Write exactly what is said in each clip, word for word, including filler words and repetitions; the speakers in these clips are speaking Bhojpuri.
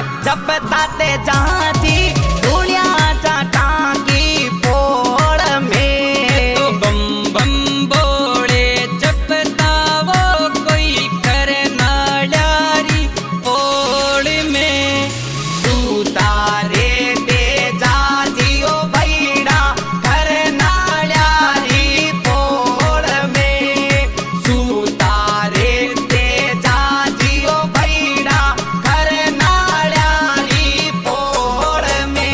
जब ताते जाती दुनिया चाटा की पोड़ में तो बम बम बोले जपता वो कोई करे नाड़ारी पोड़ में तू तारे दे जाजियो भैड़ा घर नाड़ारी पोड़ में तू तारे दे जाजियो भैड़ा घर नाड़ारी पोड़ में।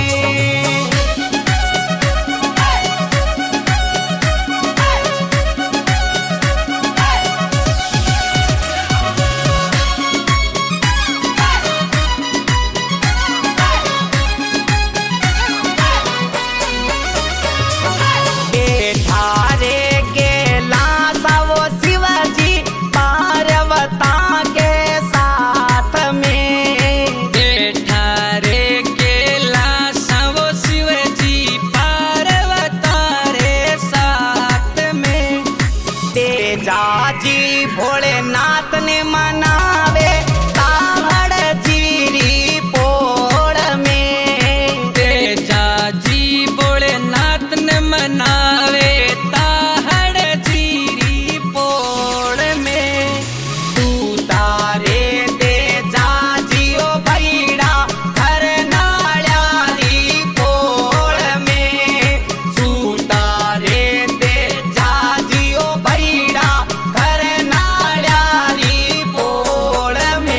ठारे के लासा वो शिवाजी पार्वता के साथ में ठारे के लासा वो शिवजी पार्वता रे साथ में तेजाजी भोलेनाथ ने मनावे ताहड़ जीरी पोड़ में तेजाजी भोलेनाथ ने मनावे ताहड़ जीरी पोड़ में तू तारे दे जाजियो भैड़ा घर नाड़ारी पोड़ में तू तारे दे जाजियो भैड़ा घर नाड़ारी पोड़ में।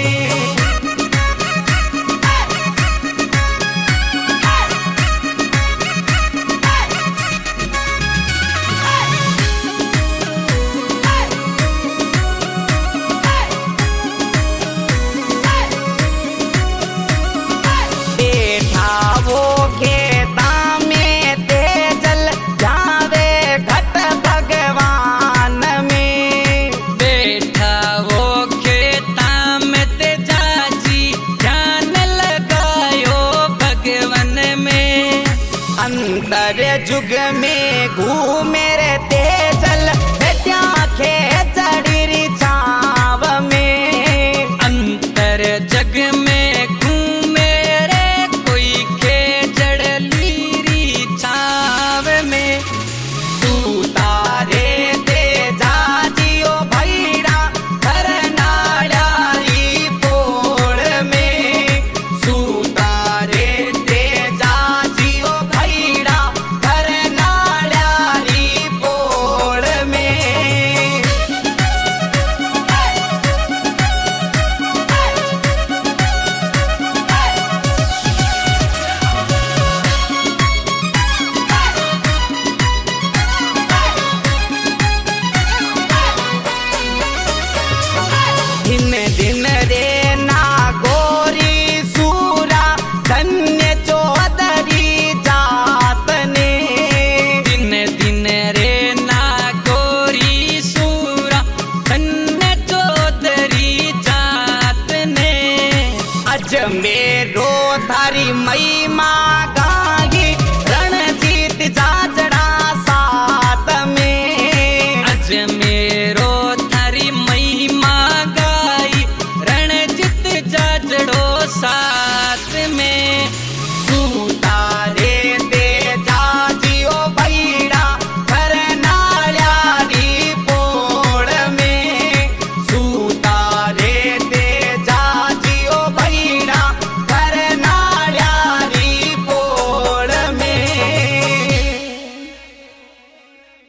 बैठा वो खेता में तेजल जावे घट भगवान में बैठा वो खेता में तेजाजी ध्यान लगायो भगवन में अंतर जुग में घूमे रे तेजल बेटिया खेचड़ी छाव में अंतर जग में घूमे रे कोई खेजड़ लीरी छाव में तू तारे दे जाजियो भैड़ा घर नाड़ारी पोड़ में तू तारे दे जाजियो भैड़ा घर नाड़ारी पोड़ में। दिन दिन रे नागोरी सूरा धन्य चौधरी जात ने दिन दिन रे नागोरी सूरा धन्य चौधरी जात ने अजमेरो थारी महिमा गाही रणजीत जाजड़ा साथ में अजमेरो थारी महिमा गाई रणजित जाजड़ो सा